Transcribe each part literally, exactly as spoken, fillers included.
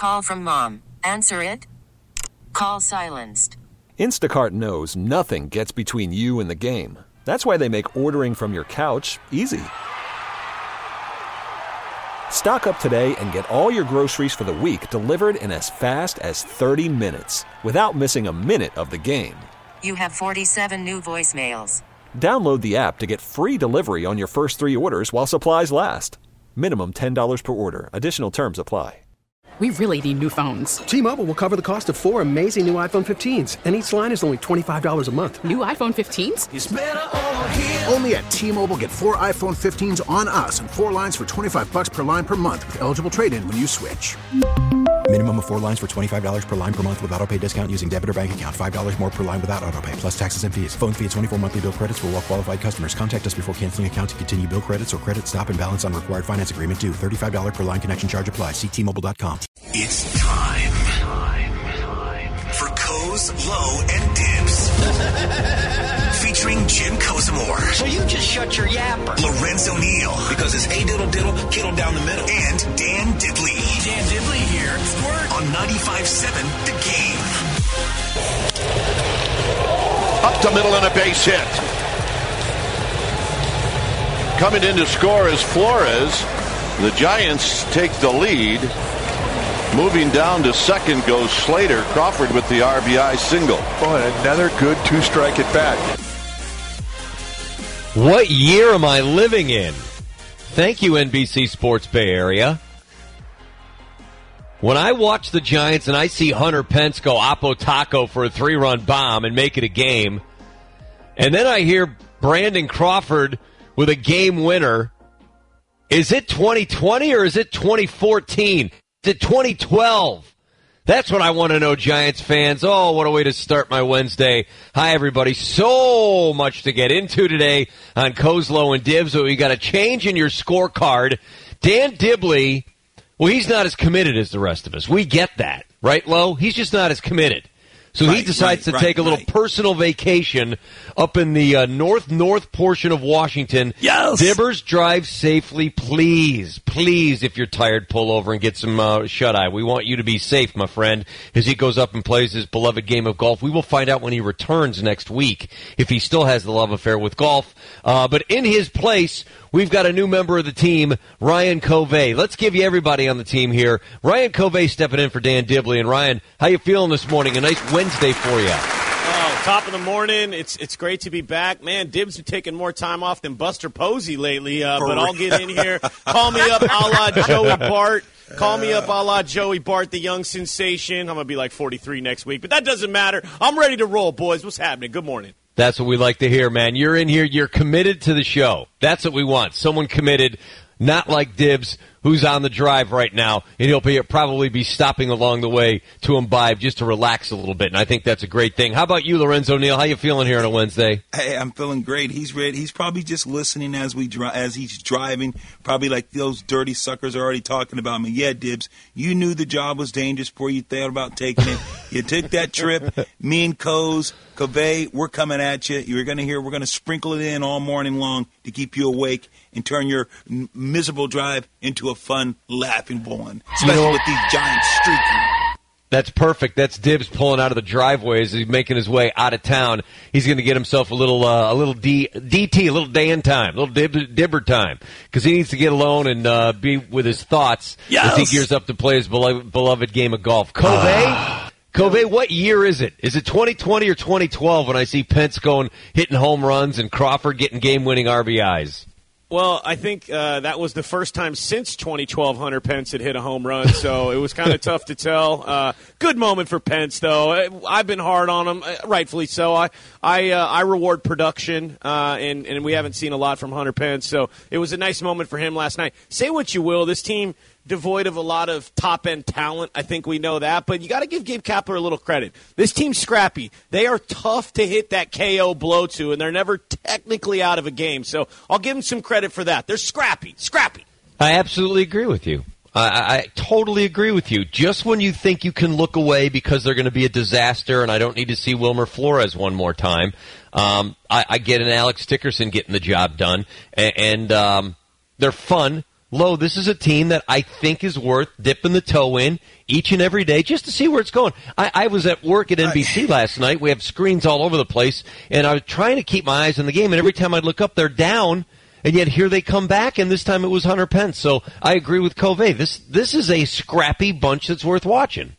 call from mom. Answer it. Call silenced. Instacart knows nothing gets between you and the game. That's why they make ordering from your couch easy. Stock up today and get all your groceries for the week delivered in as fast as thirty minutes without missing a minute of the game. You have forty-seven new voicemails. Download the app to get free delivery on your first three orders while supplies last. Minimum ten dollars per order. Additional terms apply. We really need new phones. T-Mobile will cover the cost of four amazing new iPhone fifteens, and each line is only twenty-five dollars a month. New iPhone fifteens? It's better over here. Only at T-Mobile, get four iPhone fifteens on us and four lines for twenty-five bucks per line per month with eligible trade-in when you switch. Minimum of four lines for twenty-five dollars per line per month with autopay discount using debit or bank account. five dollars more per line without autopay, plus taxes and fees. Phone fee at twenty-four monthly bill credits for well-qualified customers. Contact us before canceling account to continue bill credits or credit stop and balance on required finance agreement due. thirty-five dollars per line connection charge applies. See T Mobile dot com. It's time. Time. Time. For Coz, Low, and Dibs. Featuring Jim Cozumore. So you just shut your yapper. Lorenzo Neal. Because it's hey diddle diddle, kittle down the middle. And Dan Dibley. Dan Dibley here. Squirt. On ninety-five point seven The Game. Up the middle and a base hit. Coming in to score is Flores. The Giants take the lead. Moving down to second goes Slater. Crawford with the R B I single. Oh, and another good two-strike at bat. What year am I living in? Thank you, N B C Sports Bay Area. When I watch the Giants and I see Hunter Pence go Oppo Taco for a three-run bomb and make it a game, and then I hear Brandon Crawford with a game winner, is it twenty twenty or is it twenty fourteen? Is it twenty twelve? That's what I want to know, Giants fans. Oh, what a way to start my Wednesday. Hi, everybody. So much to get into today on Coz, Low, and Dibs. But we got a change in your scorecard. Dan Dibley, well, he's not as committed as the rest of us. We get that, right, Low? He's just not as committed. So right, he decides right, to take right, a little right. personal vacation up in the uh, north-north portion of Washington. Yes! Dibbers, drive safely, please. Please, if you're tired, pull over and get some uh, shut-eye. We want you to be safe, my friend, as he goes up and plays his beloved game of golf. We will find out when he returns next week if he still has the love affair with golf. Uh, but in his place, we've got a new member of the team, Ryan Covey. Let's give you everybody on the team here. Ryan Covey stepping in for Dan Dibley. And, Ryan, how you feeling this morning? A nice Wednesday for you. Oh, top of the morning. It's it's great to be back. Man, Dibs are taking more time off than Buster Posey lately, uh, but I'll get in here. Call me up a la Joey Bart. Call me up a la Joey Bart, the young sensation. I'm going to be like forty-three next week, but that doesn't matter. I'm ready to roll, boys. What's happening? Good morning. That's what we like to hear, man. You're in here. You're committed to the show. That's what we want. Someone committed, not like Dibs, who's on the drive right now, and he'll be, probably be stopping along the way to imbibe just to relax a little bit, and I think that's a great thing. How about you, Lorenzo Neal? How you feeling here on a Wednesday? Hey, I'm feeling great. He's ready. He's probably just listening as we dri- as he's driving, probably like those dirty suckers are already talking about me. Yeah, Dibs, you knew the job was dangerous before you thought about taking it. You took that trip. Me and Coz, Covey, we're coming at you. You're going to hear, we're going to sprinkle it in all morning long to keep you awake and turn your n- miserable drive into a fun, laughing one, especially you know, with these Giants streaking. That's perfect. That's Dibs pulling out of the driveway as he's making his way out of town. He's going to get himself a little, uh, a little D, DT, a little Dan time, a little dib, Dibber time, because he needs to get alone and uh, be with his thoughts yes. as he gears up to play his beloved, beloved game of golf. Covey, uh, Covey, what year is it? Is it twenty twenty or twenty twelve when I see Pence going hitting home runs and Crawford getting game-winning R B Is? Well, I think uh, that was the first time since twenty twelve Hunter Pence had hit a home run, so it was kind of tough to tell. Uh, good moment for Pence, though. I've been hard on him, rightfully so. I I, uh, I reward production, uh, and, and we haven't seen a lot from Hunter Pence, so it was a nice moment for him last night. Say what you will, this team devoid of a lot of top-end talent. I think we know that, but you got to give Gabe Kapler a little credit. This team's scrappy. They are tough to hit that K O blow to, and they're never technically out of a game. So I'll give them some credit for that. They're scrappy, scrappy. I absolutely agree with you. I, I totally agree with you. Just when you think you can look away because they're going to be a disaster, and I don't need to see Wilmer Flores one more time, um, I, I get an Alex Dickerson getting the job done, and, and um, they're fun. Lo, this is a team that I think is worth dipping the toe in each and every day just to see where it's going. I, I was at work at N B C last night. We have screens all over the place, and I was trying to keep my eyes on the game, and every time I'd look up, they're down, and yet here they come back, and this time it was Hunter Pence. So I agree with Covey. This, this is a scrappy bunch that's worth watching.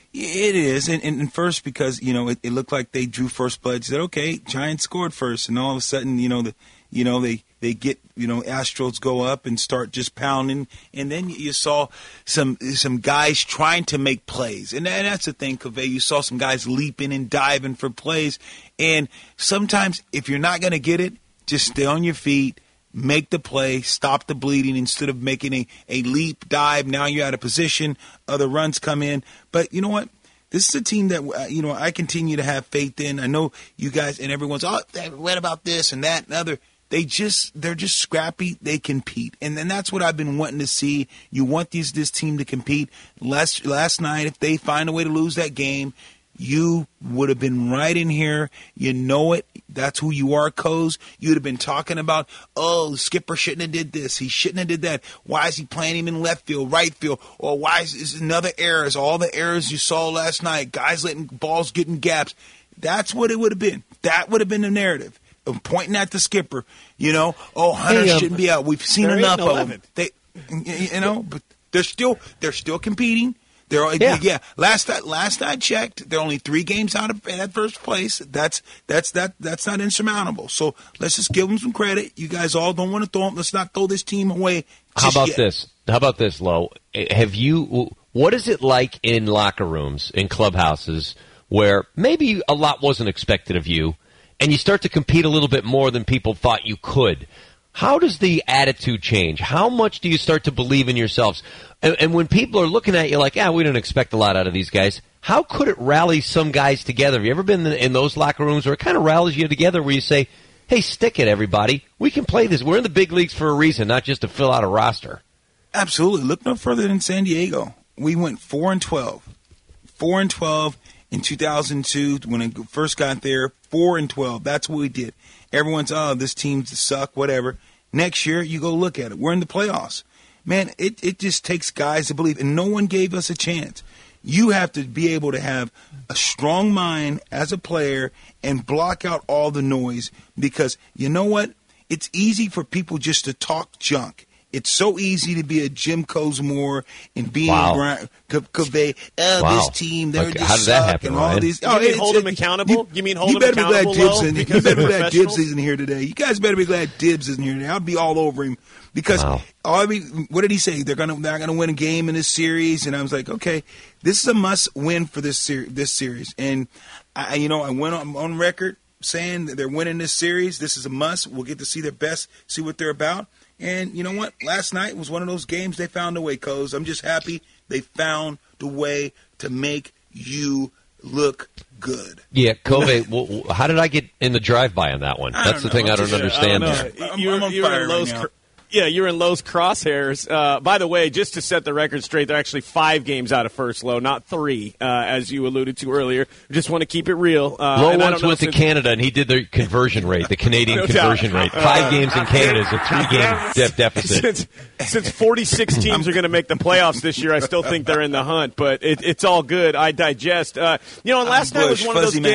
It is, and, and, and first because, you know, it, it looked like they drew first blood. You said, okay, Giants scored first, and all of a sudden, you know, the, you know they, they get, you know, Astros go up and start just pounding, and then you saw some some guys trying to make plays. And that's the thing, Covey. You saw some guys leaping and diving for plays, and sometimes if you're not going to get it, just stay on your feet, make the play, stop the bleeding instead of making a, a leap, dive. Now you're out of position, other runs come in. But you know what? This is a team that, you know, I continue to have faith in. I know you guys and everyone's, oh, what about this and that and other. They just, they're just scrappy. They compete. And then that's what I've been wanting to see. You want these this team to compete. Last, last night, if they find a way to lose that game, you would have been right in here. You know it. That's who you are, Coz. You would have been talking about, oh, Skipper shouldn't have did this. He shouldn't have did that. Why is he playing him in left field, right field? Or why is this another errors? All the errors you saw last night, guys letting balls get in gaps. That's what it would have been. That would have been the narrative. Of pointing at the Skipper, you know, oh, Hunter hey, um, shouldn't be out. We've seen enough of them. They, you know, but they're still they're still competing. They're yeah. yeah. Last I, last I checked, they're only three games out of that first place. That's that's that that's not insurmountable. So let's just give them some credit. You guys all don't want to throw them. Let's not throw this team away. How about yet. this? How about this, Lo? Have you? What is it like in locker rooms, in clubhouses, where maybe a lot wasn't expected of you, and you start to compete a little bit more than people thought you could? How does the attitude change? How much do you start to believe in yourselves? And, and when people are looking at you like, ah, we didn't expect a lot out of these guys, how could it rally some guys together? Have you ever been in those locker rooms where it kind of rallies you together where you say, hey, stick it, everybody. We can play this. We're in the big leagues for a reason, not just to fill out a roster. Absolutely. Look no further than San Diego. We went four and twelve. four and twelve in two thousand two when I first got there. four and twelve. That's what we did. Everyone's, oh, this team suck, whatever. Next year, you go look at it. We're in the playoffs. Man, it, it just takes guys to believe, and no one gave us a chance. You have to be able to have a strong mind as a player and block out all the noise because, you know what? It's easy for people just to talk junk. It's so easy to be a Jim Cosmore and being wow. Brian Covey. Oh, wow. this team, they're like, just how did that suck happen, and all Ryan? these. You Oh, mean hold them accountable? You, you mean hold you them better accountable? Be glad Dibs Low, in, you because better be they're glad Dibs isn't here today. You guys better be glad Dibs isn't here today. I'll be all over him because wow. all I mean, what did he say? They're gonna they're gonna win a game in this series, and I was like, okay, this is a must win for this series. This series, and I, you know, I went on, on record saying that they're winning this series. This is a must. We'll get to see their best, see what they're about. And you know what? Last night was one of those games they found a way, Coz. I'm just happy they found the way to make you look good. Yeah, Covey, well, how did I get in the drive-by on that one? That's the know. thing I'm I don't just, understand. I don't there. I'm, you're, I'm on you're fire in right Lowe's now. cr- yeah, you're in Lowe's crosshairs. Uh, by the way, just to set the record straight, they're actually five games out of first, Lowe, not three, uh, as you alluded to earlier. Just want to keep it real. Uh, Lowe and I once don't know went to since- Canada, and he did the conversion rate, the Canadian No conversion doubt. rate. Five Uh, games in Canada is a three-game de- deficit. Since, since forty-six teams are going to make the playoffs this year, I still think they're in the hunt, but it, it's all good. I digest. Uh, you know, and last I'm night Bush, was one of those fuzzy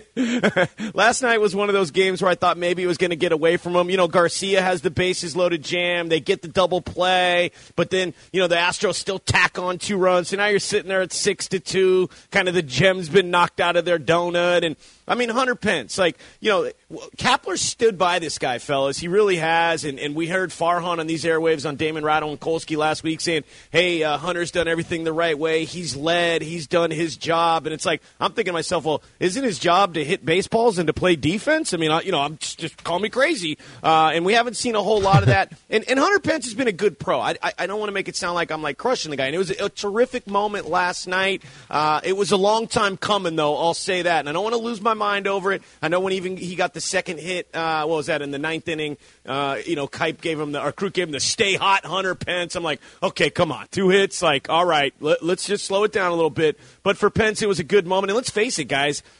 man. games. Last night was one of those games where I thought maybe it was going to get away from them. You know, Garcia has the bases loaded jam. They get the double play, but then, you know, the Astros still tack on two runs. So now you're sitting there at six to two. Kind of the gem's been knocked out of their donut. And, I mean, Hunter Pence, like, you know, Kapler stood by this guy, fellas. He really has. And, and we heard Farhan on these airwaves on Damon Rattle and Kolsky last week saying, hey, uh, Hunter's done everything the right way. He's led. He's done his job. And it's like, I'm thinking to myself, well, isn't his job to hit baseballs and to play defense? I mean, I, you know, I'm just, just call me crazy. Uh, and we haven't seen a whole lot of that. and, and Hunter Pence has been a good pro. I, I, I don't want to make it sound like I'm, like, crushing the guy. And it was a, a terrific moment last night. Uh, it was a long time coming, though. I'll say that. And I don't want to lose my mind over it. I know when even he got the second hit, uh, what was that, in the ninth inning, uh, you know, Kipe gave him the, or Crew gave him the stay hot Hunter Pence. I'm like, okay, come on. Two hits, like, all right, let, let's just slow it down a little bit. But for Pence, it was a good moment. And let's face it, guys, like,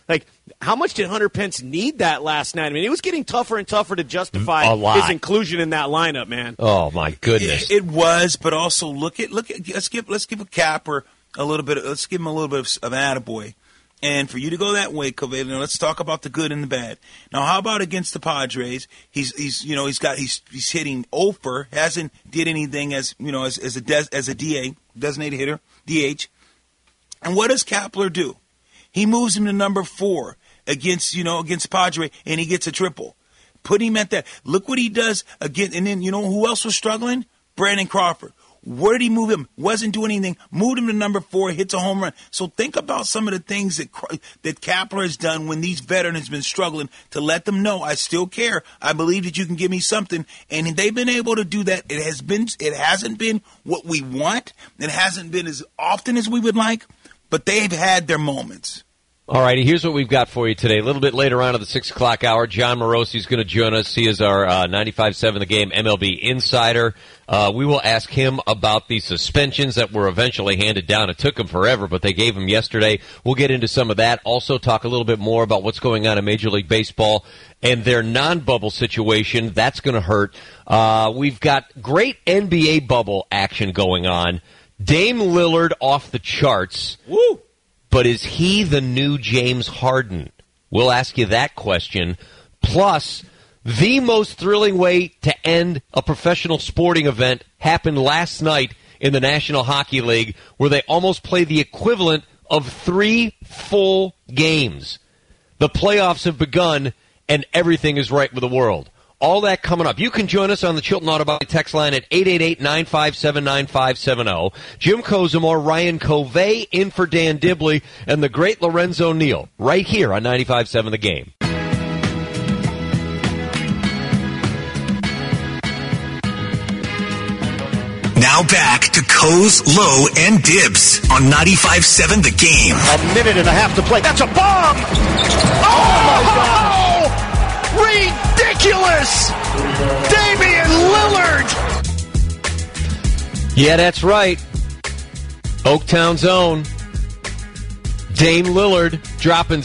how much did Hunter Pence need that last night? I mean, it was getting tougher and tougher to justify A lot. his inclusion in that lineup, man. Oh my goodness, It, it was, but also look at look at let's give let's give a Capper a little bit. Of, let's give him a little bit of, of an attaboy. And for you to go that way, Covey, now let's talk about the good and the bad. Now, how about against the Padres? He's he's you know he's got he's he's hitting oh for, hasn't did anything as you know as as a des, as a D A, designated hitter, D H. And what does Kapler do? He moves him to number four against you know against Padre, and he gets a triple. Put him at that. Look what he does again. And then you know who else was struggling? Brandon Crawford. Where did he move him? Wasn't doing anything. Moved him to number four, hits a home run. So think about some of the things that that Kapler has done when these veterans have been struggling to let them know, I still care. I believe that you can give me something. And they've been able to do that. It has been, it hasn't been what we want. It hasn't been as often as we would like, but they've had their moments. All righty, here's what we've got for you today. A little bit later on at the six o'clock hour, John Morosi is going to join us. He is our uh, ninety-five seven The Game M L B insider. Uh, we will ask him about the suspensions that were eventually handed down. It took them forever, but they gave them yesterday. We'll get into some of that. Also talk a little bit more about what's going on in Major League Baseball and their non-bubble situation. That's going to hurt. Uh, we've got great N B A bubble action going on. Dame Lillard off the charts. Woo! But is he the new James Harden? We'll ask you that question. Plus, the most thrilling way to end a professional sporting event happened last night in the National Hockey League, where they almost played the equivalent of three full games. The playoffs have begun, and everything is right with the world. All that coming up. You can join us on the Chilton Auto Body text line at eight eight eight, nine five seven, nine five seven zero. Jim Kozimor, Ryan Covey in for Dan Dibley, and the great Lorenzo Neal right here on ninety-five seven The Game. Now back to Coz, Lowe, and Dibs on ninety-five seven The Game. A minute and a half to play. That's a bomb! Oh, my God! Ridiculous! Damian Lillard! Yeah, that's right. Oaktown's own Dame Lillard dropping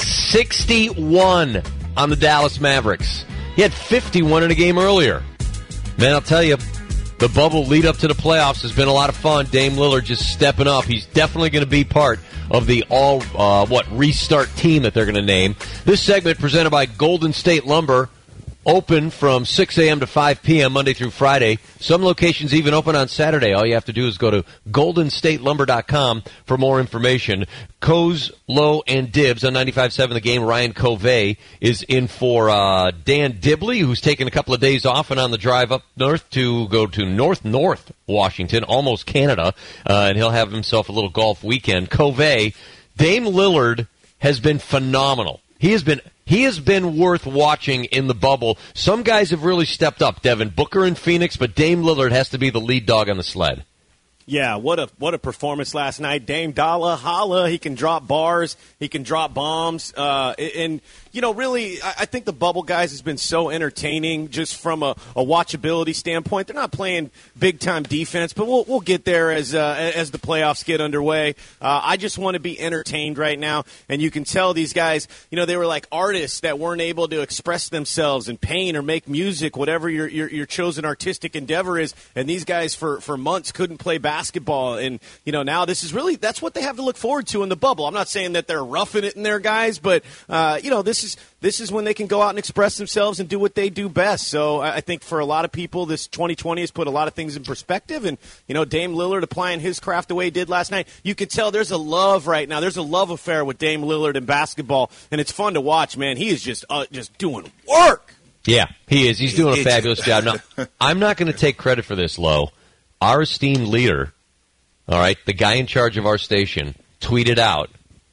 sixty-one on the Dallas Mavericks. He had fifty-one in a game earlier. Man, I'll tell you, the bubble lead up to the playoffs has been a lot of fun. Dame Lillard just stepping up. He's definitely going to be part of the all, uh, what, restart team that they're going to name. This segment presented by Golden State Lumber. Open from six a.m. to five p.m. Monday through Friday. Some locations even open on Saturday. All you have to do is go to golden state lumber dot com for more information. Coz, Lowe, and Dibs on ninety-five seven The Game. Ryan Covey is in for uh, Dan Dibley, who's taking a couple of days off and on the drive up north to go to North North Washington, almost Canada, uh, and he'll have himself a little golf weekend. Covey, Dame Lillard has been phenomenal. He has been he has been worth watching in the bubble. Some guys have really stepped up, Devin Booker in Phoenix, but Dame Lillard has to be the lead dog on the sled. Yeah, what a what a performance last night. Dame Dalla Holla, he can drop bars, he can drop bombs, uh, and you know, really, I, I think the bubble guys has been so entertaining just from a, a watchability standpoint. They're not playing big time defense, but we'll we'll get there as uh, as the playoffs get underway. Uh, I just want to be entertained right now, and you can tell these guys, you know, they were like artists that weren't able to express themselves in paint or make music, whatever your your, your chosen artistic endeavor is, and these guys for for months couldn't play basketball. basketball, and you know now this is really that's what they have to look forward to in the bubble. I'm not saying that they're roughing it in their guys, but uh, you know this is this is when they can go out and express themselves and do what they do best. So I think for a lot of people, this twenty twenty has put a lot of things in perspective, and you know Dame Lillard applying his craft the way he did last night, you could tell there's a love right now. There's a love affair with Dame Lillard and basketball, and it's fun to watch. Man, he is just uh, just doing work. Yeah, he is. He's doing a fabulous job. Now, I'm not going to take credit for this, Lowe. Our esteemed leader, all right, the guy in charge of our station, tweeted out,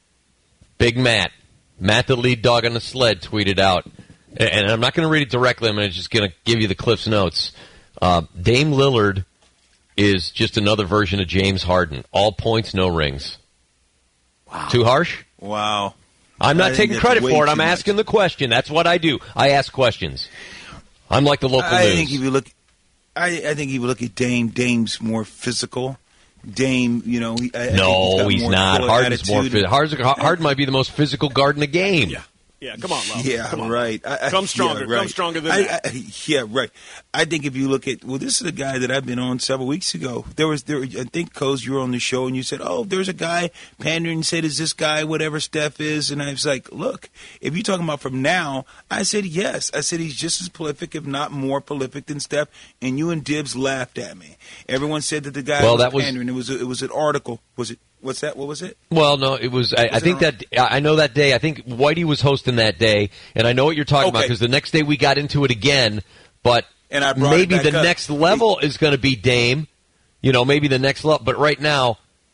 Big Matt, Matt the lead dog on the sled, tweeted out, and I'm not going to read it directly, I'm just going to give you the Cliff's Notes. Uh, Dame Lillard is just another version of James Harden. All points, no rings. Wow. Too harsh? Wow. I'm not taking credit for it. I'm asking the question. That's what I do. I ask questions. I'm like the local I news. think if you look I, I think if you look at Dame, Dame's more physical. Dame, you know, he, I, no, I think he's, he's got more not. Harden's more attitude. physical. Harden might be the most physical guard in the game. Yeah. Yeah, come on, Lo. Yeah, come on. right. I, I, come stronger. Yeah, right. Come stronger than I, that. I, yeah, right. I think if you look at, well, this is a guy that I've been on several weeks ago. There was, there. I think, Coz, you were on the show and you said, oh, there's a guy pandering and said, is this guy whatever Steph is? And I was like, look, if you're talking about from now, I said yes. I said he's just as prolific, if not more prolific than Steph. And you and Dibs laughed at me. Everyone said that the guy well, was that was, pandering. It was, a, it was an article. Was it? What's that? What was it? Well, no, it was. I, was I think it that I know that day. I think Whitey was hosting that day, and I know what you're talking okay. about because the next day we got into it again. But and I brought maybe it back the up. next level is going to be Dame. You know, maybe the next level. But right now,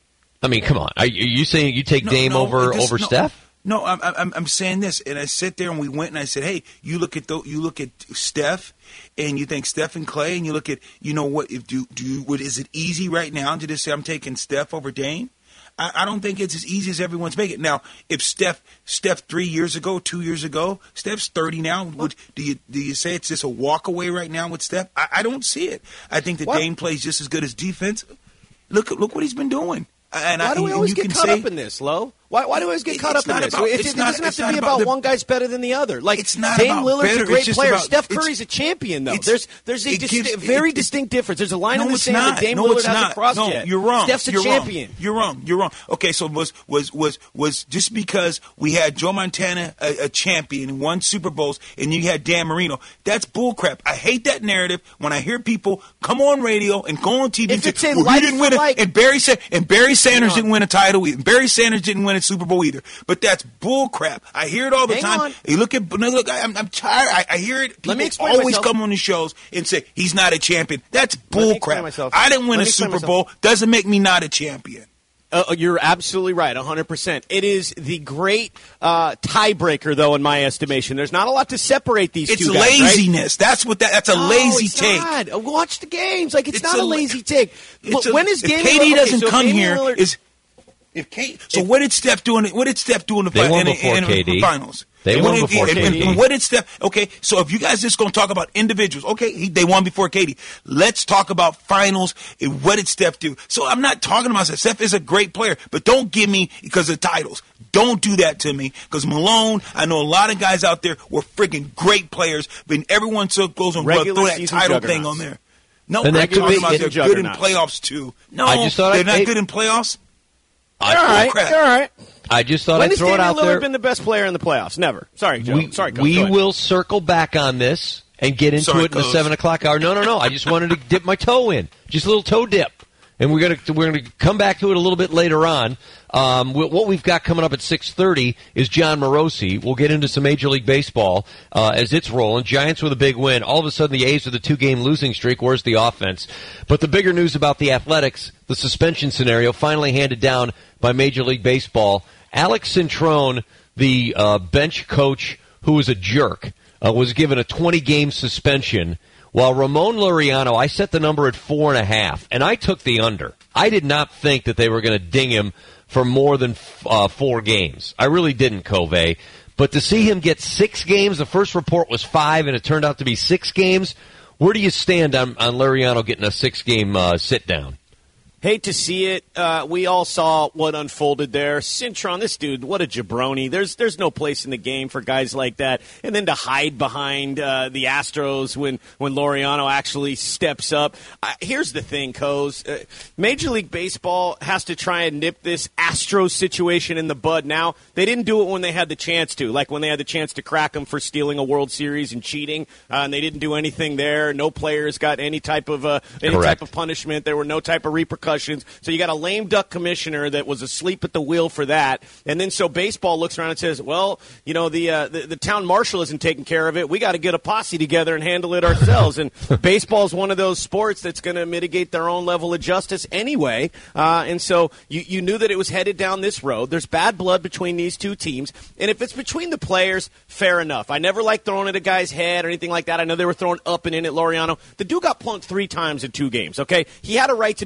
I mean, come on. Are you saying you take no, Dame no, over this, over no, Steph? No, I'm, I'm I'm saying this, and I sit there and we went and I said, hey, you look at the, you look at Steph, and you think Steph and Clay, and you look at, you know what? If do do you, what is it easy right now to just say I'm taking Steph over Dame? I, I don't think it's as easy as everyone's making it. Now, if Steph Steph three years ago, two years ago, Steph's thirty now. Would, do you do you say it's just a walk away right now with Steph? I, I don't see it. I think that what? Dame plays just as good as defense. Look look what he's been doing. And why I, do we and always you get can caught say, up in this, Lo? Why, why do we always get it, caught up in this? About, it, it, it not, doesn't have to not be about about the, one guy's better than the other. Like it's not Dame about Lillard's better, a great it's just player. about, Steph Curry's a champion, though. There's there's a it dist- gives, very it, distinct difference. There's a line no, in the it's sand not. that Dame no, Lillard it's hasn't not. crossed no, yet. You're wrong. Steph's a you're champion. Wrong. You're wrong. You're wrong. Okay, so was was was was just because we had Joe Montana a, a champion, won Super Bowls, and you had Dan Marino. That's bullcrap. I hate that narrative when I hear people come on radio and go on T V If and it's say, a well, like he didn't for win it, like- and Barry Sa- and Barry Sanders Hang on. didn't win a title either. Barry Sanders didn't win a Super Bowl either. But that's bullcrap. I hear it all the Hang time. on. You look at no, look. I'm, I'm tired. I, I hear it. People Let me explain always myself. come on the shows and say he's not a champion. That's Let me explain bullcrap. myself. I didn't win Let a me explain Super myself. Bowl. Doesn't make me not a champion. Uh, you're absolutely right, one hundred percent. It is the great uh, tiebreaker, though, in my estimation. There's not a lot to separate these It's two guys, laziness. right? That's what that. That's a No, lazy it's take. not. Uh, Watch the games. Like it's, It's not a a, la- lazy take. It's But a- when is if Damian K D okay, doesn't so come Damian here, Lillard- is if K, so If- what did Steph do in the, what did Steph do in the, They fi- won in, before in, in K D. the finals? They What won did- before and, K D. And what did Steph? Okay, so if you guys just going to talk about individuals, okay, he, they won before K D. Let's talk about finals. And what did Steph do? So I'm not talking about Steph. Steph is a great player, but don't give me because of titles. Don't do that to me because Malone. I know a lot of guys out there were freaking great players, but everyone still goes on Regular throw that season title juggernauts. thing on there. No, And I'm that could talking be about they're good in juggernauts. playoffs too. No, I just thought they're I'd- not hey- good in playoffs. I- All right, crap. all right. I just thought When I'd has throw it Damian out Lillard there. been the best player in the playoffs? Never. Sorry, Joe. We, Sorry, Coach. we Go ahead. will circle back on this and get into Sorry, it in the Coach. seven o'clock hour. No, no, no. I just wanted to dip my toe in, just a little toe dip, and we're gonna we're gonna come back to it a little bit later on. Um, we- what we've got coming up at six thirty is John Morosi. We'll get into some Major League Baseball uh, as it's rolling. Giants with a big win. All of a sudden, the A's with a two-game losing streak. Where's the offense? But the bigger news about the Athletics, the suspension scenario finally handed down by Major League Baseball. Alex Cintrone, the uh, bench coach who was a jerk, uh, was given a twenty-game suspension, while Ramon Laureano, I set the number at four and a half, and I took the under. I did not think that they were going to ding him for more than uh, four games. I really didn't, Covey. But to see him get six games, the first report was five, and it turned out to be six games. Where do you stand on, on Laureano getting a six-game uh, sit-down? Hate to see it. Uh, we all saw what unfolded there. Cintron, this dude, what a jabroni. There's there's no place in the game for guys like that. And then to hide behind uh, the Astros when, when Laureano actually steps up. Uh, here's the thing, Coz. Uh, Major League Baseball has to try and nip this Astros situation in the bud now. They didn't do it when they had the chance to, like when they had the chance to crack them for stealing a World Series and cheating. Uh, and they didn't do anything there. No players got any type of uh, any Correct. type of punishment. There were no type of repercussions. So you got a lame duck commissioner that was asleep at the wheel for that. And then so baseball looks around and says, well, you know, the uh, the, the town marshal isn't taking care of it. We got to get a posse together and handle it ourselves. And baseball is one of those sports that's going to mitigate their own level of justice anyway. Uh, and so you, you knew that it was headed down this road. There's bad blood between these two teams. And if it's between the players, fair enough. I never like throwing at a guy's head or anything like that. I know they were throwing up and in at Laureano. The dude got plunked three times in two games, okay? He had a right to be a little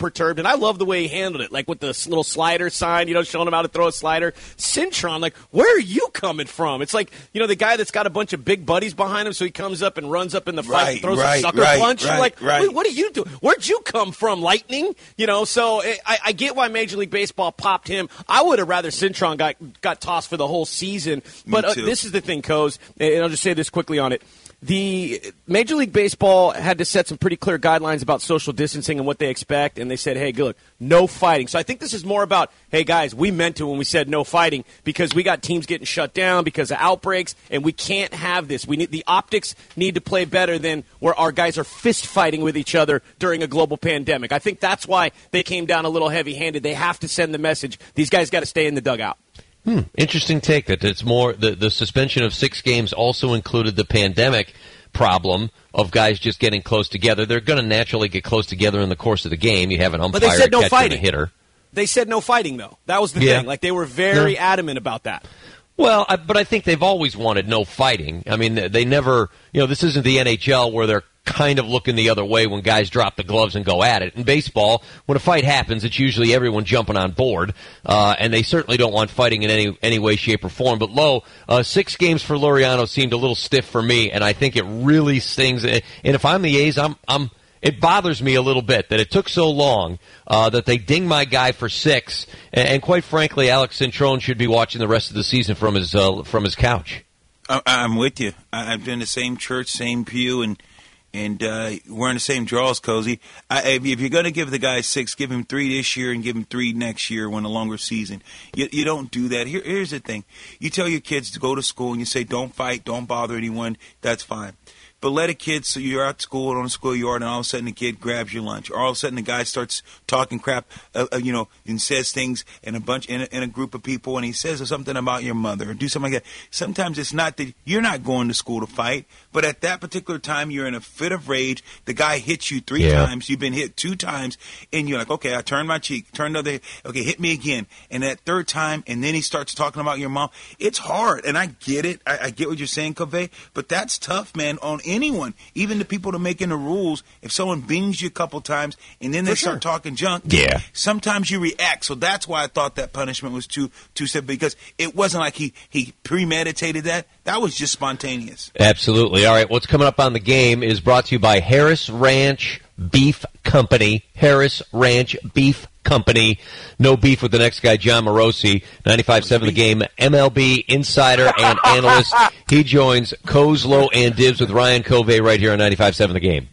perturbed, and I love the way he handled it, like with the little slider sign, you know, showing him how to throw a slider. Cintron, like, where are you coming from? It's like, you know, the guy that's got a bunch of big buddies behind him, so he comes up and runs up in the fight, right, and throws right, a sucker right, punch. Right, You're like, right. Wait, what are you doing? Where'd you come from, Lightning? You know, so I, I get why Major League Baseball popped him. I would have rather Cintron got got tossed for the whole season. But uh, this is the thing, Coz, and I'll just say this quickly on it. The Major League Baseball had to set some pretty clear guidelines about social distancing and what they expect, and they said, hey, look, no fighting. So I think this is more about, hey, guys, we meant it when we said no fighting because we got teams getting shut down because of outbreaks, and we can't have this. We need the optics need to play better than where our guys are fist fighting with each other during a global pandemic. I think that's why they came down a little heavy-handed. They have to send the message. These guys got to stay in the dugout. Hmm. Interesting take that it's more the, the suspension of six games also included the pandemic problem of guys just getting close together. They're going to naturally get close together in the course of the game. You have an umpire, but they said no a catcher, fighting. and a hitter. They said no fighting, though. That was the yeah. thing. Like, they were very yeah. adamant about that. Well, I, but I think they've always wanted no fighting. I mean, they never, you know, this isn't the N H L where they're kind of looking the other way when guys drop the gloves and go at it. In baseball, when a fight happens, it's usually everyone jumping on board, uh, and they certainly don't want fighting in any any way, shape, or form. But, Lo, uh, six games for Laureano seemed a little stiff for me, and I think it really stings. And if I'm the A's, I'm I'm it bothers me a little bit that it took so long uh, that they ding my guy for six. And, and quite frankly, Alex Cintron should be watching the rest of the season from his uh, from his couch. I, I'm with you. I, I've been in the same church, same pew, and and uh, we're in the same draws, Cozy. I, if, if you're going to give the guy six, give him three this year and give him three next year when a longer season. You, you don't do that. Here, here's the thing. You tell your kids to go to school and you say, don't fight, don't bother anyone. That's fine. But let a kid, so you're at school or on a schoolyard, and all of a sudden the kid grabs your lunch, or all of a sudden the guy starts talking crap, uh, uh, you know, and says things in a bunch in a, in a group of people, and he says something about your mother, or do something like that. Sometimes it's not that you're not going to school to fight, but at that particular time you're in a fit of rage. The guy hits you three yeah. times, you've been hit two times, and you're like, okay, I turned my cheek, turn the other, okay, hit me again, and that third time, and then he starts talking about your mom. It's hard, and I get it. I, I get what you're saying, Covey, but that's tough, man, on anyone. Even the people that are making the rules, if someone bings you a couple times and then they For start sure. talking junk, yeah. sometimes you react. So that's why I thought that punishment was too too simple, because it wasn't like he, he premeditated that. That was just spontaneous. Absolutely. All right, what's coming up on the game is brought to you by Harris Ranch Beef Company. Harris Ranch Beef Company. No beef with the next guy, John Morosi, ninety-five seven The Game, M L B insider and analyst. He joins Coz, Low, and Dibs with Ryan Covey right here on ninety-five seven The Game.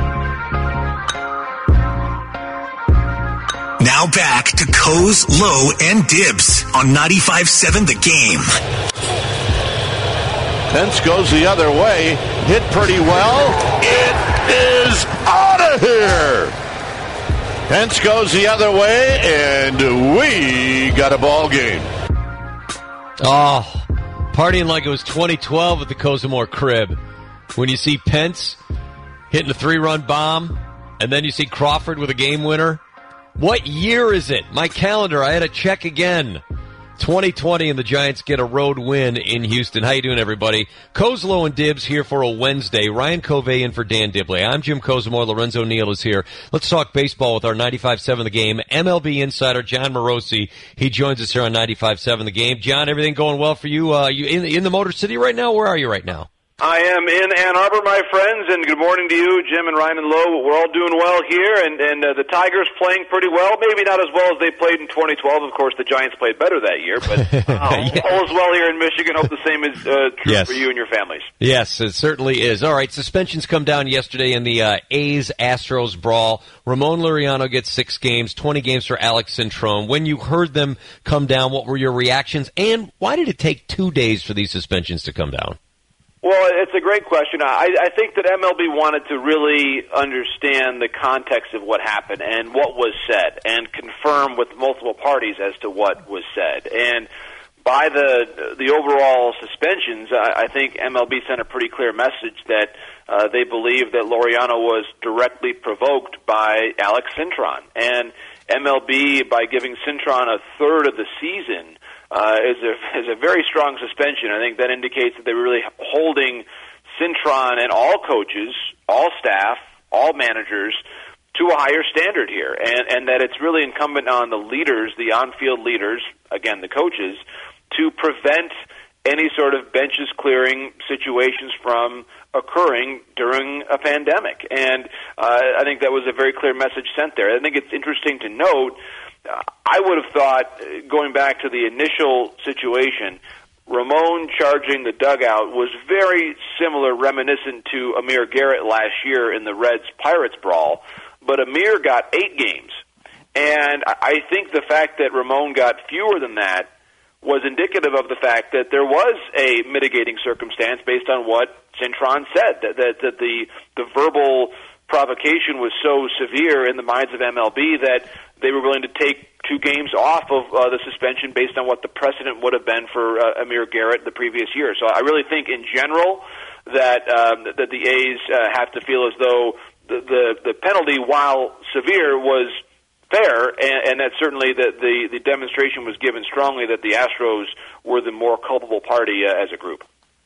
Now back to Coz, Low, and Dibs on ninety-five seven The Game. Pence goes the other way, hit pretty well. It is out of here. Pence goes the other way, and we got a ball game. Oh, partying like it was twenty twelve at the Cozumel crib. When you see Pence hitting a three-run bomb, and then you see Crawford with a game winner. What year is it? My calendar, I had to check again. twenty twenty, and the Giants get a road win in Houston. How you doing, everybody? Coz, Low, and Dibs here for a Wednesday. Ryan Covey in for Dan Dibley. I'm Jim Cozumel. Lorenzo Neal is here. Let's talk baseball with our ninety-five seven The Game M L B insider, John Morosi. He joins us here on ninety-five seven The Game. John, everything going well for you? Uh, you in, in the Motor City right now? Where are you right now? I am in Ann Arbor, my friends, and good morning to you, Jim and Ryan and Lowe. We're all doing well here, and, and uh, the Tigers playing pretty well. Maybe not as well as they played in twenty twelve. Of course, the Giants played better that year, but uh, yeah. all is well here in Michigan. Hope the same is uh, true yes. for you and your families. Yes, it certainly is. All right, suspensions come down yesterday in the uh, A's-Astros brawl. Ramon Laureano gets six games, twenty games for Alex Cintron. When you heard them come down, what were your reactions, and why did it take two days for these suspensions to come down? Well, it's a great question. I, I think that M L B wanted to really understand the context of what happened and what was said and confirm with multiple parties as to what was said. And by the the overall suspensions, I, I think M L B sent a pretty clear message that uh, they believe that Laureano was directly provoked by Alex Cintron. And M L B, by giving Cintron a third of the season, Uh, is a is a very strong suspension. I think that indicates that they're really holding Cintron and all coaches, all staff, all managers to a higher standard here, and, and that it's really incumbent on the leaders, the on-field leaders, again, the coaches, to prevent any sort of benches clearing situations from occurring during a pandemic. And uh, I think that was a very clear message sent there. I think it's interesting to note, uh, I would have thought, going back to the initial situation, Ramon charging the dugout was very similar, reminiscent to Amir Garrett last year in the Reds-Pirates brawl, but Amir got eight games. And I think the fact that Ramon got fewer than that was indicative of the fact that there was a mitigating circumstance based on what Cintron said, that, that, that the, the verbal provocation was so severe in the minds of M L B that they were willing to take two games off of uh, the suspension based on what the precedent would have been for uh, Amir Garrett the previous year. So I really think in general that, um, that the A's uh, have to feel as though the, the, the penalty, while severe, was fair, and, and that certainly the, the, the demonstration was given strongly that the Astros were the more culpable party uh, as a group.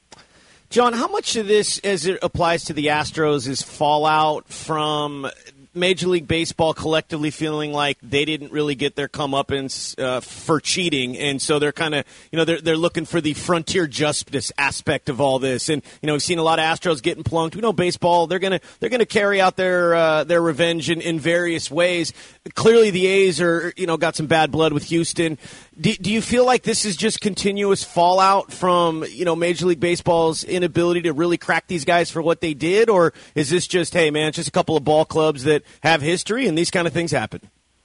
John, how much of this, as it applies to the Astros, is fallout from Major League Baseball collectively feeling like they didn't really get their comeuppance uh, for cheating, and so they're kind of, you know, they're they're looking for the frontier justice aspect of all this. And you know, we've seen a lot of Astros getting plunked. We know baseball; they're gonna they're gonna carry out their uh, their revenge in, in various ways. Clearly, the A's are, you know, got some bad blood with Houston. Do, do you feel like this is just continuous fallout from, you know, Major League Baseball's inability to really crack these guys for what they did, or is this just, hey man, it's just a couple of ball clubs that have history and these kind of things happen?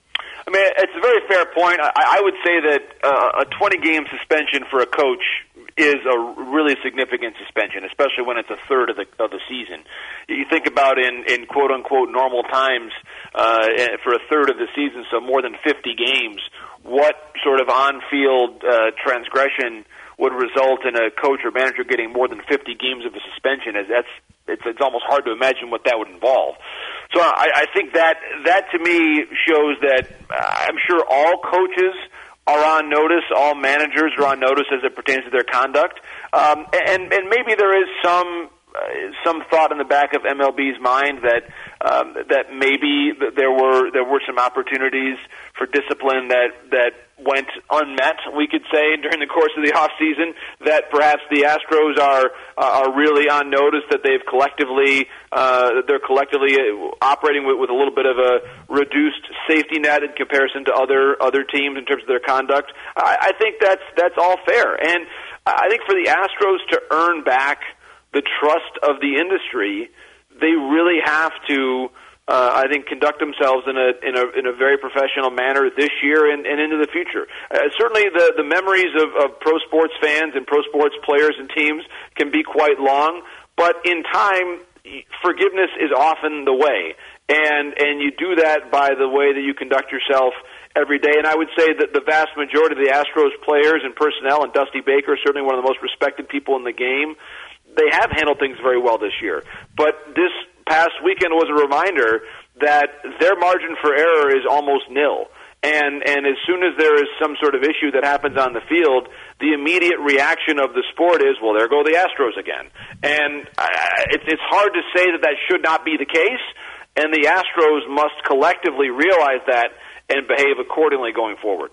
I mean, it's a very fair point. I, I would say that uh, a twenty-game suspension for a coach is a really significant suspension, especially when it's a third of the of the season. You think about in, in quote-unquote normal times uh, for a third of the season, so more than fifty games, what sort of on-field uh, transgression would result in a coach or manager getting more than fifty games of a suspension? Is that's it's, it's almost hard to imagine what that would involve. So I, I think that that to me shows that uh, I'm sure all coaches are on notice, all managers are on notice as it pertains to their conduct, um, and and maybe there is some uh, some thought in the back of M L B's mind that um, that maybe there were there were some opportunities for discipline that that went unmet, we could say, during the course of the off season, that perhaps the Astros are uh, are really on notice, that they've collectively uh, they're collectively operating with, with a little bit of a reduced safety net in comparison to other other teams in terms of their conduct. I, I think that's that's all fair, and I think for the Astros to earn back the trust of the industry, they really have to. Uh, I think conduct themselves in a in a in a very professional manner this year and, and into the future. Uh, certainly, the the memories of, of pro sports fans and pro sports players and teams can be quite long, but in time, forgiveness is often the way, and and you do that by the way that you conduct yourself every day. And I would say that the vast majority of the Astros players and personnel, and Dusty Baker, certainly one of the most respected people in the game, they have handled things very well this year. But this past weekend was a reminder that their margin for error is almost nil. And and as soon as there is some sort of issue that happens on the field, the immediate reaction of the sport is, well, there go the Astros again. And uh, it's it's hard to say that that should not be the case, and the Astros must collectively realize that and behave accordingly going forward.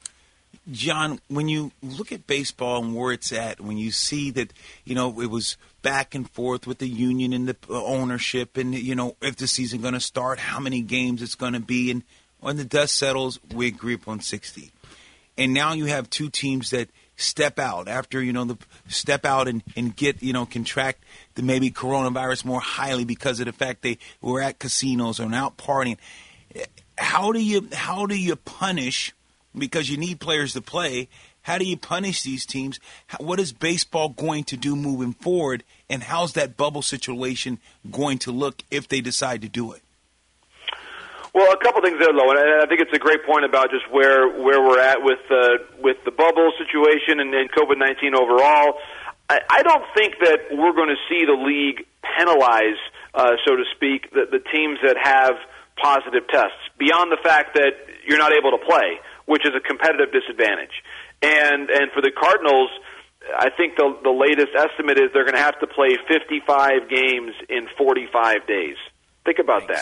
John, when you look at baseball and where it's at, when you see that, you know, it was back and forth with the union and the ownership and, you know, if the season going to start, how many games it's going to be, and when the dust settles, we agree upon sixty. And now you have two teams that step out after, you know, the step out and, and get, you know, contract the maybe coronavirus more highly because of the fact they were at casinos or out partying. How do you how do you punish, because you need players to play, how do you punish these teams? What is baseball going to do moving forward, and how's that bubble situation going to look if they decide to do it? Well, a couple things there, Lo, and I think it's a great point about just where where we're at with uh, with the bubble situation and, and COVID nineteen overall. I, I don't think that we're going to see the league penalize, uh, so to speak, the, the teams that have positive tests, beyond the fact that you're not able to play, which is a competitive disadvantage. And and for the Cardinals, I think the the latest estimate is they're going to have to play fifty-five games in forty-five days. Think about Thanks. that.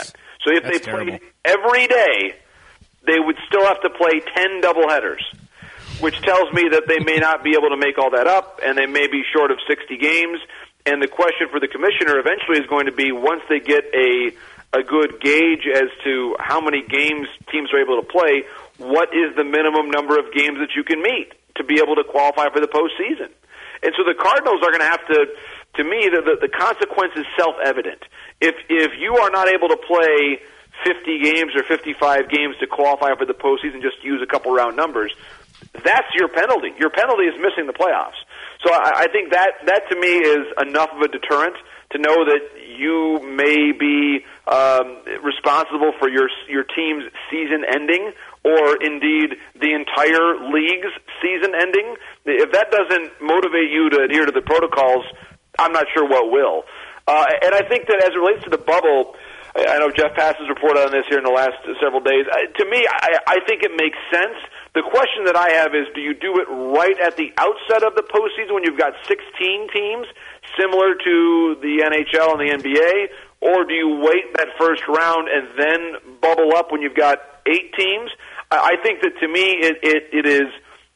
So if That's they terrible. played every day, they would still have to play ten doubleheaders, which tells me that they may not be able to make all that up, and they may be short of sixty games. And the question for the commissioner eventually is going to be, once they get a a good gauge as to how many games teams are able to play, what is the minimum number of games that you can meet to be able to qualify for the postseason? And so the Cardinals are going to have to, to me, the, the, the consequence is self-evident. If if you are not able to play fifty games or fifty-five games to qualify for the postseason, just use a couple round numbers, that's your penalty. Your penalty is missing the playoffs. So I, I think that, that to me is enough of a deterrent to know that you may be um, responsible for your your team's season ending, or indeed the entire league's season ending. If that doesn't motivate you to adhere to the protocols, I'm not sure what will. Uh, and I think that as it relates to the bubble, I know Jeff Pass has reported on this here in the last several days. Uh, to me, I, I think it makes sense. The question that I have is, do you do it right at the outset of the postseason when you've got sixteen teams, similar to the N H L and the N B A, or do you wait that first round and then bubble up when you've got eight teams? I think that, to me, it, it, it is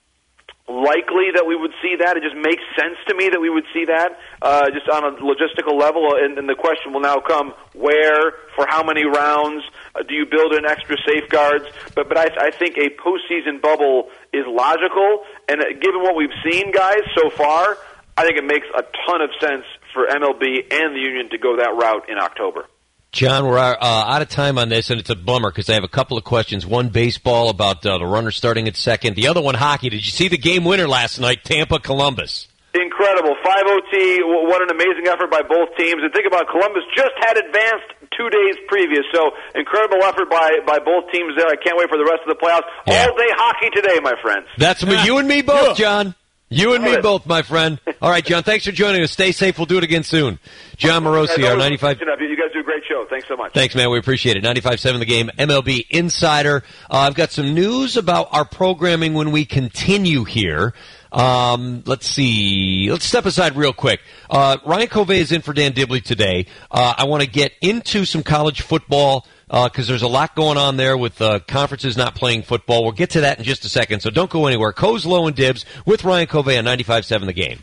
likely that we would see that. It just makes sense to me that we would see that, uh, just on a logistical level. And, and the question will now come, where, for how many rounds, uh, do you build in extra safeguards? But but I, I think a postseason bubble is logical. And uh, given what we've seen, guys, so far, I think it makes a ton of sense for M L B and the union to go that route in October. John, we're uh, out of time on this, and it's a bummer because I have a couple of questions. One, baseball about uh, the runner starting at second. The other one, hockey. Did you see the game winner last night, Tampa-Columbus? Incredible. five oh T, what an amazing effort by both teams. And think about Columbus just had advanced two days previous, so incredible effort by, by both teams there. I can't wait for the rest of the playoffs. Yeah. All day hockey today, my friends. That's me, you and me both, John. You and me both, my friend. All right, John, thanks for joining us. Stay safe. We'll do it again soon. John Morosi, our ninety-five... You guys do a great show. Thanks so much. Thanks, man. We appreciate it. ninety-five point seven The Game, M L B Insider. Uh, I've got some news about our programming when we continue here. Um, let's see. Let's step aside real quick. Uh, Ryan Covey is in for Dan Dibley today. Uh, I want to get into some college football because uh, there's a lot going on there with uh, conferences not playing football. We'll get to that in just a second, so don't go anywhere. Coes, Low, and Dibs with Ryan Covey on ninety-five point seven The Game.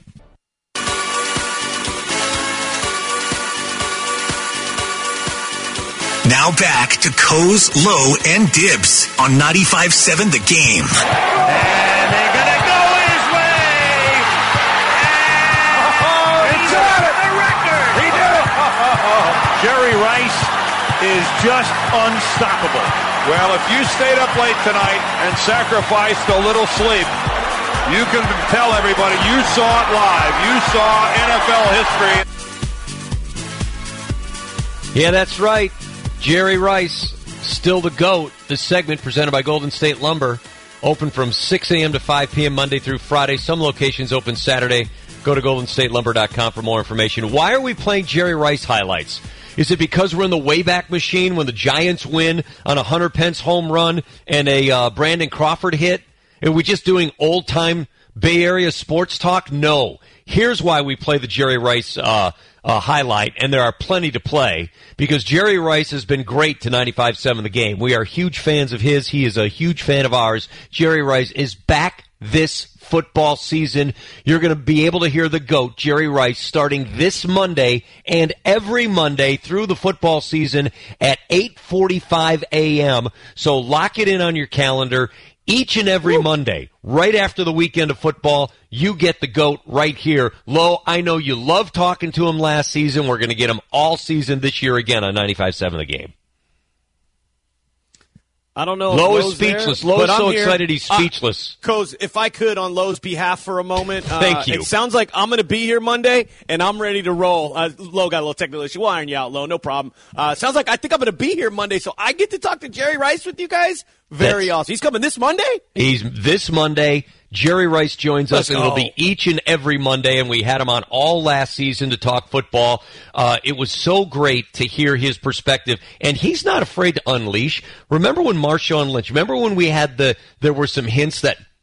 Now back to Coes, Low, and Dibs on ninety-five point seven The Game. And they're going to go his way. And he's got it. The record. He did it. Jerry Rice is just unstoppable. Well, if you stayed up late tonight and sacrificed a little sleep, you can tell everybody you saw it live. You saw N F L history. Yeah, that's right. Jerry Rice, still the GOAT. This segment presented by Golden State Lumber. Open from six a.m. to five p.m. Monday through Friday. Some locations open Saturday. Go to golden state lumber dot com for more information. Why are we playing Jerry Rice highlights? Is it because we're in the Wayback Machine when the Giants win on a Hunter Pence home run and a uh, Brandon Crawford hit? Are we just doing old-time Bay Area sports talk? No. Here's why we play the Jerry Rice uh, uh, highlight, and there are plenty to play, because Jerry Rice has been great to ninety-five point seven The Game. We are huge fans of his. He is a huge fan of ours. Jerry Rice is back this football season. You're going to be able to hear the GOAT, Jerry Rice, starting this Monday and every Monday through the football season at eight forty-five a.m. So lock it in on your calendar. Each and every Woo. Monday, right after the weekend of football, you get the GOAT right here. Lo, I know you loved talking to him last season. We're going to get him all season this year again on ninety-five point seven The Game. I don't know. Lowe if is speechless. There, Lowe is so here. excited he's speechless. Uh, Coz, if I could, on Lowe's behalf for a moment. Uh, Thank you. It sounds like I'm going to be here Monday, and I'm ready to roll. Uh, Lowe got a little technical issue. We'll iron you out, Lowe. No problem. Uh, sounds like I think I'm going to be here Monday, so I get to talk to Jerry Rice with you guys. Very That's, awesome. He's coming this Monday? He's this Monday. Jerry Rice joins Let's us, and go. it'll be each and every Monday, and we had him on all last season to talk football. Uh, it was so great to hear his perspective, and he's not afraid to unleash. Remember when Marshawn Lynch, remember when we had the, there were some hints that,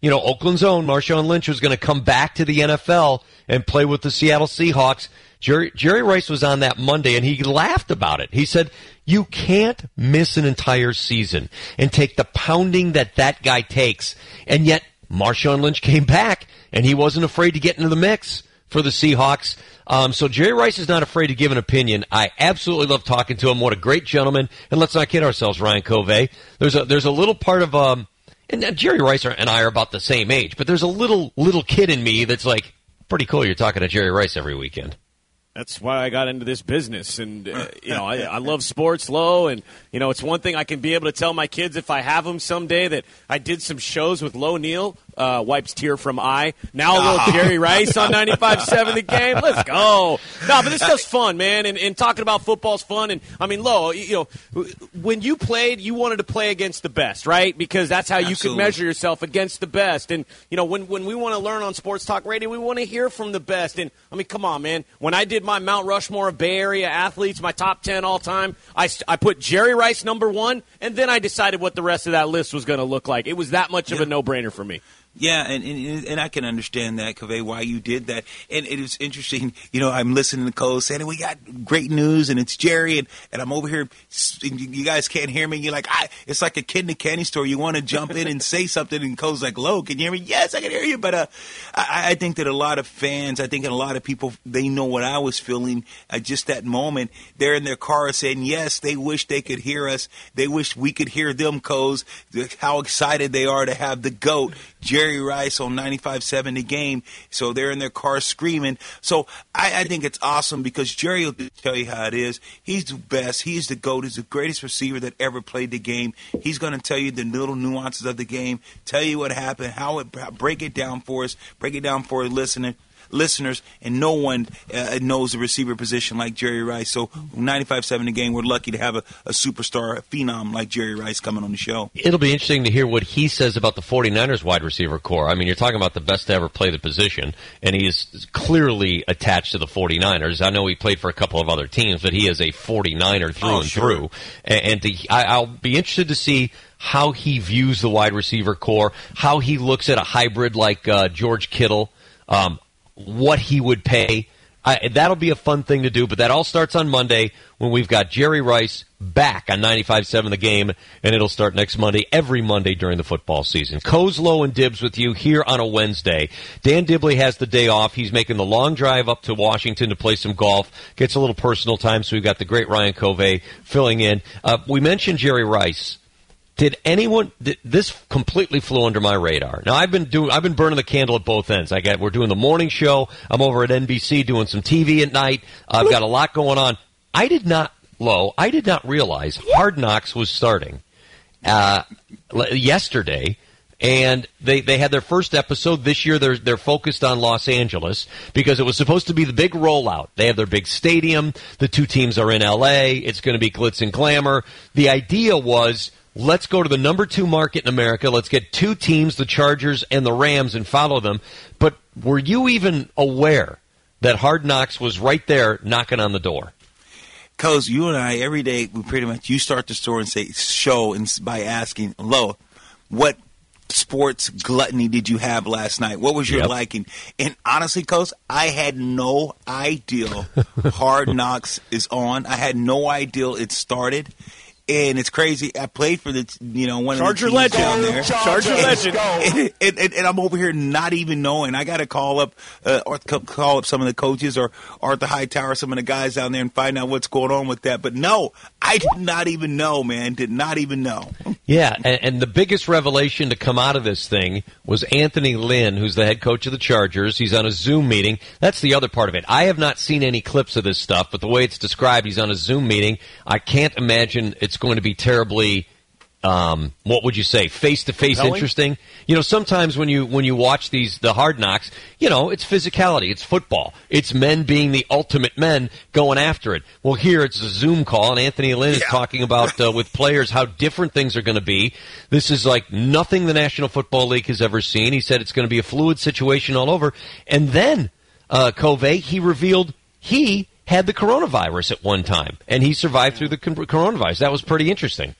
you know, Oakland's own Marshawn Lynch was going to come back to the N F L and play with the Seattle Seahawks. Jerry, Jerry Rice was on that Monday, and he laughed about it. He said, you can't miss an entire season and take the pounding that that guy takes. And yet Marshawn Lynch came back, and he wasn't afraid to get into the mix for the Seahawks. Um, so Jerry Rice is not afraid to give an opinion. I absolutely love talking to him. What a great gentleman. And let's not kid ourselves, Ryan Covey. There's a, there's a little part of, um, and Jerry Rice and I are about the same age, but there's a little, little kid in me that's like, pretty cool you're talking to Jerry Rice every weekend. That's why I got into this business, and uh, you know I, I love sports, Lo, and you know it's one thing I can be able to tell my kids if I have them someday that I did some shows with Lo Neal, uh, wipes tear from eye. Now a little Jerry Rice on ninety-five seven The Game. Let's go. No, but this stuff's fun, man, and, and talking about football's fun. And I mean, Lo, you know, when you played, you wanted to play against the best, right? Because that's how you Absolutely. could measure yourself against the best. And you know, when when we want to learn on Sports Talk Radio, we want to hear from the best. And I mean, come on, man. When I did my Mount Rushmore of Bay Area athletes, my top ten all time, I, I put Jerry Rice number one, and then I decided what the rest of that list was going to look like. It was that much of a no-brainer for me. Yeah, and, and and I can understand that, Covey, why you did that. And it was interesting, you know, I'm listening to Cole saying, we got great news, and it's Jerry, and, and I'm over here, and you guys can't hear me. You're like, I, it's like a kid in a candy store. You want to jump in and say something, and Cole's like, Lo, can you hear me? Yes, I can hear you. But uh, I, I think that a lot of fans, I think a lot of people, they know what I was feeling at just that moment. They're in their car saying, yes, they wish they could hear us. They wish we could hear them, Coles, how excited they are to have the GOAT, Jerry Rice, on ninety-five seven The Game. So they're in their car screaming. So I, I think it's awesome because Jerry will tell you how it is. He's the best. He's the GOAT. He's the greatest receiver that ever played the game. He's going to tell you the little nuances of the game, tell you what happened, how it break it down for us, break it down for our listener. listeners, and no one uh, knows the receiver position like Jerry Rice. So ninety-five seven The Game, we're lucky to have a, a superstar, a phenom like Jerry Rice coming on the show. It'll be interesting to hear what he says about the 49ers wide receiver core. I mean, you're talking about the best to ever play the position, and he is clearly attached to the 49ers. I know he played for a couple of other teams, but he is a 49er through oh, and sure. through. And, and to, I, I'll be interested to see how he views the wide receiver core, how he looks at a hybrid like uh, George Kittle, um, what he would pay. I, that'll be a fun thing to do, but that all starts on Monday when we've got Jerry Rice back on ninety-five seven The Game, and it'll start next Monday, every Monday during the football season. Coes, Low, and Dibbs with you here on a Wednesday. Dan Dibley has the day off. He's making the long drive up to Washington to play some golf. Gets a little personal time, so we've got the great Ryan Covey filling in. Uh, we mentioned Jerry Rice. Did anyone? Did, this completely flew under my radar. Now I've been doing. I've been burning the candle at both ends. I got. We're doing the morning show. I'm over at N B C doing some T V at night. I've got a lot going on. I did not, Lo. I did not realize Hard Knocks was starting uh, yesterday, and they they had their first episode this year. They're they're focused on Los Angeles because it was supposed to be the big rollout. They have their big stadium. The two teams are in L A. It's going to be glitz and glamour. The idea was, let's go to the number two market in America. Let's get two teams, the Chargers and the Rams, and follow them. But were you even aware that Hard Knocks was right there knocking on the door? Because you and I, every day, we pretty much, you start the story and say, show, and by asking, Lo, what sports gluttony did you have last night? What was your Yep. liking? And honestly, Coach, I had no idea Hard Knocks is on. I had no idea it started. And it's crazy. I played for the, you know, one Charger of the teams legend. down there. Charger and, legend. And, and, and, and I'm over here not even knowing. I got to call up, uh, or call up some of the coaches or Arthur Hightower, some of the guys down there, and find out what's going on with that. But no, I did not even know, man. Did not even know. Yeah, and, and the biggest revelation to come out of this thing was Anthony Lynn, who's the head coach of the Chargers. He's on a Zoom meeting. That's the other part of it. I have not seen any clips of this stuff, but the way it's described, he's on a Zoom meeting. I can't imagine it's going to be terribly, um, what would you say, face-to-face Compelling? interesting. You know, sometimes when you when you watch these the Hard Knocks, you know, it's physicality, it's football, it's men being the ultimate men going after it. Well, here it's a Zoom call, and Anthony Lynn is Yeah. talking about uh, with players how different things are going to be. This is like nothing the National Football League has ever seen. He said it's going to be a fluid situation all over. And then, uh, Covey, he revealed he had the coronavirus at one time, and he survived through the con- coronavirus. That was pretty interesting.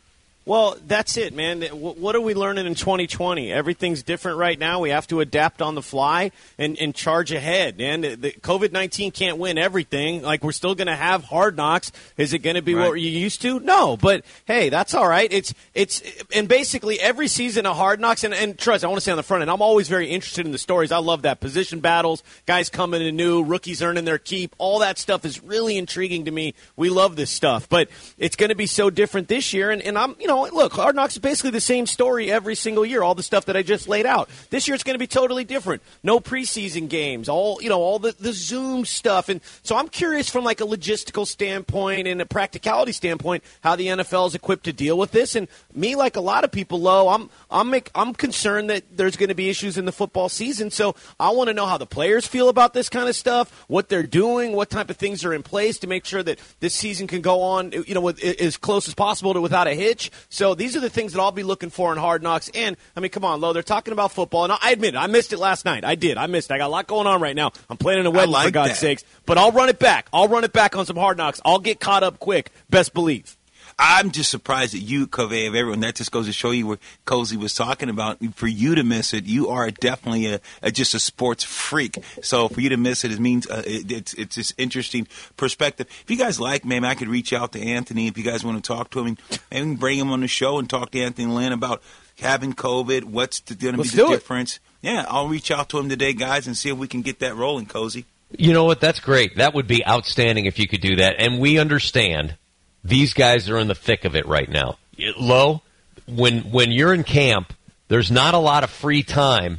Well, that's it, man. What are we learning in twenty twenty? Everything's different right now. We have to adapt on the fly and, and charge ahead, man. The COVID nineteen can't win everything. Like, we're still going to have Hard Knocks. Is it going to be right. what you're used to? No, but, hey, that's all right. It's it's and basically every season of Hard Knocks, and, and trust, I want to say on the front end, I'm always very interested in the stories. I love that. Position battles, guys coming in new, rookies earning their keep. All that stuff is really intriguing to me. We love this stuff. But it's going to be so different this year, and, and I'm, you know, look, Hard Knocks is basically the same story every single year, all the stuff that I just laid out. This year it's going to be totally different. No preseason games, all, you know, all the, the Zoom stuff. And so I'm curious from like a logistical standpoint and a practicality standpoint how the N F L is equipped to deal with this. And me, like a lot of people, Lo, I'm I'm I'm concerned that there's going to be issues in the football season. So I want to know how the players feel about this kind of stuff, what they're doing, what type of things are in place to make sure that this season can go on, you know, with, as close as possible to without a hitch. So these are the things that I'll be looking for in Hard Knocks. And, I mean, come on, Lo, they're talking about football. And I admit it, I missed it last night. I did. I missed it. I got a lot going on right now. I'm planning a wedding, like for God's that. sakes. But I'll run it back. I'll run it back on some Hard Knocks. I'll get caught up quick. Best believe. I'm just surprised that you, Covey, of everyone, that just goes to show you what Cozy was talking about. For you to miss it, you are definitely a, a just a sports freak. So for you to miss it, it means uh, it, it's it's this interesting perspective. If you guys like, maybe I could reach out to Anthony if you guys want to talk to him and, and bring him on the show and talk to Anthony Lynn about having COVID, what's going to be the difference. It. Yeah, I'll reach out to him today, guys, and see if we can get that rolling, Cozy. You know what? That's great. That would be outstanding if you could do that. And we understand these guys are in the thick of it right now. Lo, when when you're in camp, there's not a lot of free time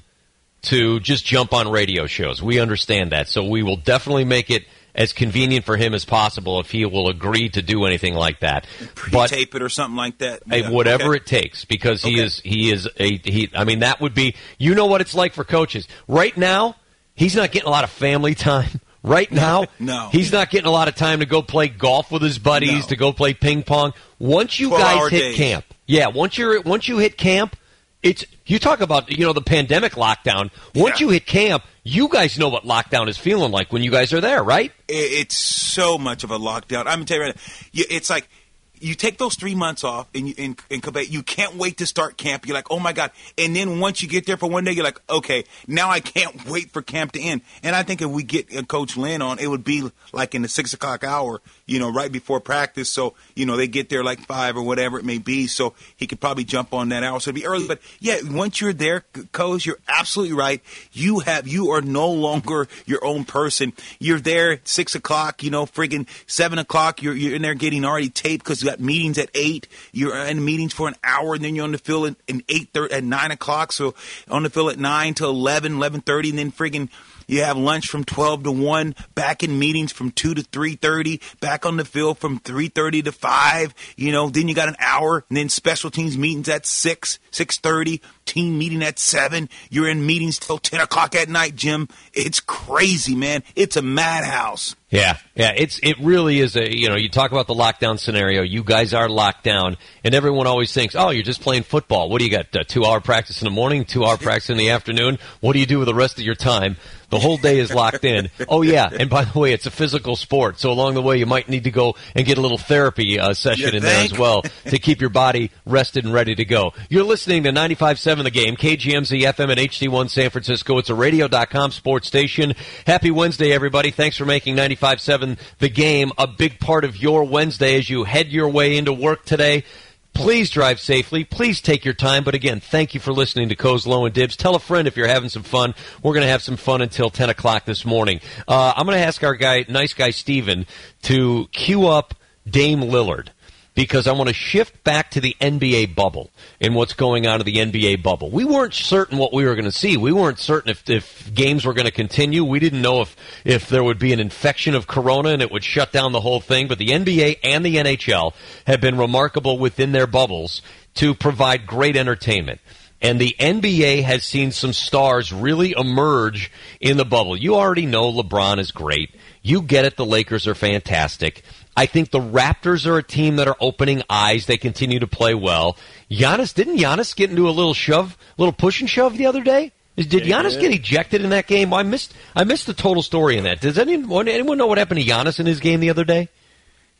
to just jump on radio shows. We understand that. So we will definitely make it as convenient for him as possible if he will agree to do anything like that. Pre-tape but, it or something like that. Yeah. Whatever okay. it takes, because he okay. is he is a he. I mean, that would be, you know what it's like for coaches right now. He's not getting a lot of family time. Right now, no. He's not getting a lot of time to go play golf with his buddies, no. to go play ping pong. Once you guys hit days. camp, yeah, once you're once you hit camp, it's you talk about you know the pandemic lockdown. Once yeah. you hit camp, you guys know what lockdown is feeling like when you guys are there, right? It's so much of a lockdown. I'm gonna tell you right now, it's like. You take those three months off in, in, in Quebec. You can't wait to start camp. You're like, oh, my God. And then once you get there for one day, you're like, okay, now I can't wait for camp to end. And I think if we get Coach Lynn on, it would be like in the six o'clock hour, you know, right before practice. So, you know, they get there like five or whatever it may be. So he could probably jump on that hour. So it'd be early. But, yeah, once you're there, Coach, you're absolutely right. You have you are no longer your own person. You're there at six o'clock, you know, friggin' seven o'clock. You're, you're in there getting already taped because you got meetings at eight. You're in meetings for an hour, and then you're on the field at, at eight thirty, at nine o'clock. So on the field at nine to eleven, eleven thirty, and then friggin' you have lunch from twelve to one, back in meetings from two to three thirty, back on the field from three thirty to five. You know, then you got an hour, and then special teams meetings at six, six thirty, team meeting at seven. You're in meetings till ten o'clock at night, Jim. It's crazy, man. It's a madhouse. Yeah, yeah, it's it really is a, you know, you talk about the lockdown scenario, you guys are locked down, and everyone always thinks, oh, you're just playing football. What do you got, a two-hour practice in the morning, two-hour practice in the afternoon? What do you do with the rest of your time? The whole day is locked in. Oh, yeah, and by the way, it's a physical sport, so along the way you might need to go and get a little therapy uh, session you in think? there as well to keep your body rested and ready to go. You're listening to ninety-five point seven The Game, K G M Z F M and H D one San Francisco. It's a radio dot com sports station. Happy Wednesday, everybody. Thanks for making ninety-five point seven The Game a big part of your Wednesday as you head your way into work today. Please drive safely. Please take your time. But again, thank you for listening to Coz, Low, and Dibs. Tell a friend if you're having some fun. We're going to have some fun until ten o'clock this morning. Uh, I'm going to ask our guy, nice guy Steven, to cue up Dame Lillard, because I want to shift back to the N B A bubble and what's going on in the N B A bubble. We weren't certain what we were going to see. We weren't certain if, if games were going to continue. We didn't know if, if there would be an infection of corona and it would shut down the whole thing. But the N B A and the N H L have been remarkable within their bubbles to provide great entertainment. And the N B A has seen some stars really emerge in the bubble. You already know LeBron is great. You get it. The Lakers are fantastic. I think the Raptors are a team that are opening eyes. They continue to play well. Giannis, didn't Giannis get into a little shove, little push and shove the other day? Did Giannis get ejected in that game? I missed I missed the total story in that. Does anyone anyone know what happened to Giannis in his game the other day?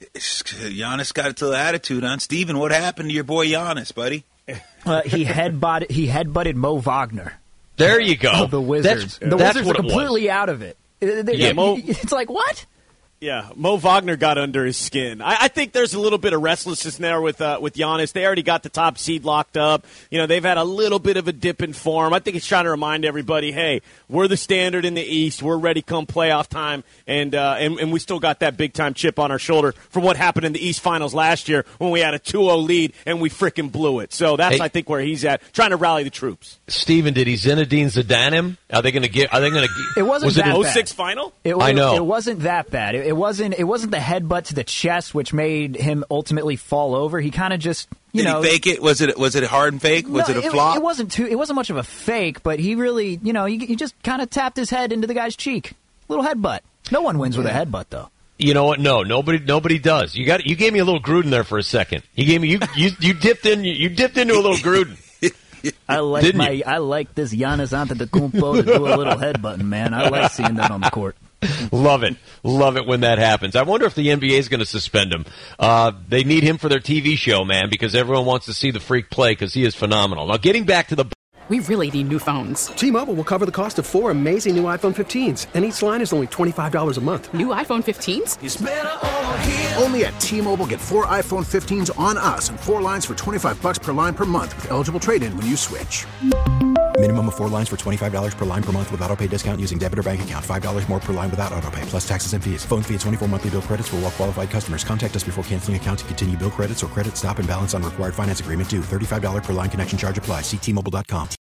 Giannis got a little attitude on. Steven, what happened to your boy Giannis, buddy? Uh, he headbutted, he headbutted Mo Wagner. There you go. Of the Wizards. That's, the that's Wizards what are completely it was. out of it. They, yeah, Mo, it's like, what? Yeah, Mo Wagner got under his skin. I, I think there's a little bit of restlessness there with uh, with Giannis. They already got the top seed locked up. You know, they've had a little bit of a dip in form. I think he's trying to remind everybody, hey, we're the standard in the East. We're ready come playoff time, and uh, and, and we still got that big-time chip on our shoulder from what happened in the East Finals last year when we had a two oh lead and we freaking blew it. So that's, hey, I think, where he's at, trying to rally the troops. Steven, did he Zinedine Zidane him? Are they going to get? Are they going to? It wasn't was that it bad. oh six final? It was, I know. It wasn't that bad. It, it wasn't. It wasn't the headbutt to the chest which made him ultimately fall over. He kind of just, you Did know, he fake it? Was it was it a hard and fake? Was no, it a flop? It, it wasn't too. It wasn't much of a fake, but he really, you know, he, he just kind of tapped his head into the guy's cheek. Little headbutt. No one wins with a headbutt, though. You know what? No, nobody, nobody does. You got. You gave me a little Gruden there for a second. You gave me. You, you, you dipped in. You dipped into a little Gruden. I like Didn't my. you? I like this Giannis Antetokounmpo to do a little headbutting, man. I like seeing that on the court. Love it. Love it when that happens. I wonder if the N B A is going to suspend him. Uh, they need him for their T V show, man, because everyone wants to see the freak play because he is phenomenal. Now, getting back to the... We really need new phones. T-Mobile will cover the cost of four amazing new iPhone fifteens, and each line is only twenty-five dollars a month. New iPhone fifteens? It's better over here. Only at T-Mobile, get four iPhone fifteens on us and four lines for twenty-five bucks per line per month with eligible trade-in when you switch. Minimum of four lines for twenty-five dollars per line per month with autopay discount using debit or bank account. five dollars more per line without autopay, plus taxes and fees. Phone fee at twenty-four monthly bill credits for well-qualified customers. Contact us before canceling account to continue bill credits or credit stop and balance on required finance agreement due. thirty-five dollars per line connection charge applies. See T Mobile dot com.